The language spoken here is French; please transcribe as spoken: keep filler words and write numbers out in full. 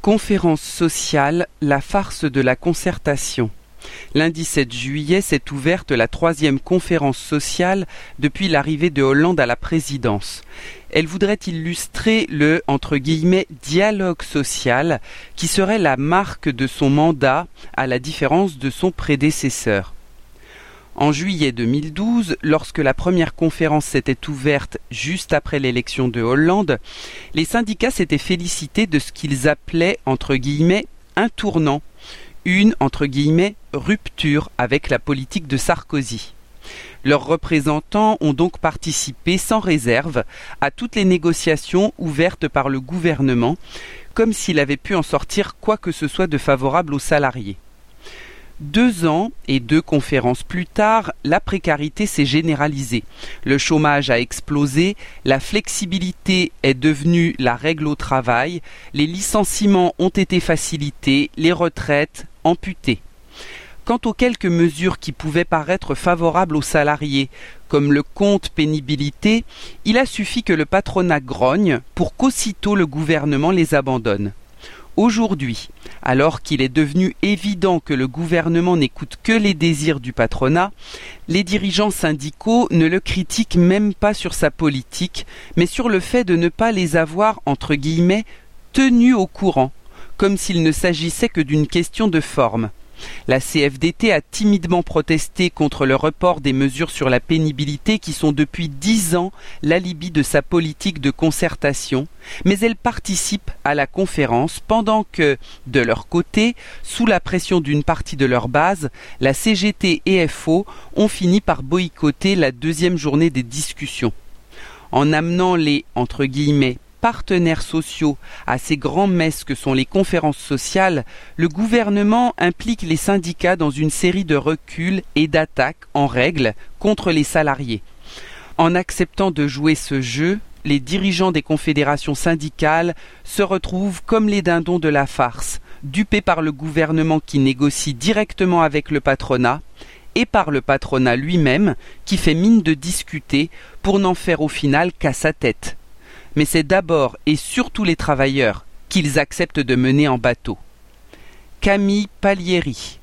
Conférence sociale, la farce de la concertation. Lundi sept juillet s'est ouverte la troisième conférence sociale depuis l'arrivée de Hollande à la présidence. Elle voudrait illustrer le entre guillemets, dialogue social qui serait la marque de son mandat à la différence de son prédécesseur. En juillet deux mille douze, lorsque la première conférence s'était ouverte juste après l'élection de Hollande, les syndicats s'étaient félicités de ce qu'ils appelaient entre guillemets un tournant, une entre guillemets rupture avec la politique de Sarkozy. Leurs représentants ont donc participé sans réserve à toutes les négociations ouvertes par le gouvernement, comme s'il avait pu en sortir quoi que ce soit de favorable aux salariés. Deux ans et deux conférences plus tard, la précarité s'est généralisée. Le chômage a explosé, la flexibilité est devenue la règle au travail, les licenciements ont été facilités, les retraites amputées. Quant aux quelques mesures qui pouvaient paraître favorables aux salariés, comme le compte pénibilité, il a suffi que le patronat grogne pour qu'aussitôt le gouvernement les abandonne. Aujourd'hui, alors qu'il est devenu évident que le gouvernement n'écoute que les désirs du patronat, les dirigeants syndicaux ne le critiquent même pas sur sa politique, mais sur le fait de ne pas les avoir, entre guillemets, tenus au courant, comme s'il ne s'agissait que d'une question de forme. La C F D T a timidement protesté contre le report des mesures sur la pénibilité qui sont depuis dix ans l'alibi de sa politique de concertation, mais elle participe à la conférence pendant que, de leur côté, sous la pression d'une partie de leur base, la C G T et F O ont fini par boycotter la deuxième journée des discussions. En amenant les, entre guillemets, partenaires sociaux à ces grands-messes que sont les conférences sociales, le gouvernement implique les syndicats dans une série de reculs et d'attaques en règle contre les salariés. En acceptant de jouer ce jeu, les dirigeants des confédérations syndicales se retrouvent comme les dindons de la farce, dupés par le gouvernement qui négocie directement avec le patronat, et par le patronat lui-même qui fait mine de discuter pour n'en faire au final qu'à sa tête. Mais c'est d'abord et surtout les travailleurs qu'ils acceptent de mener en bateau. Camille Palieri.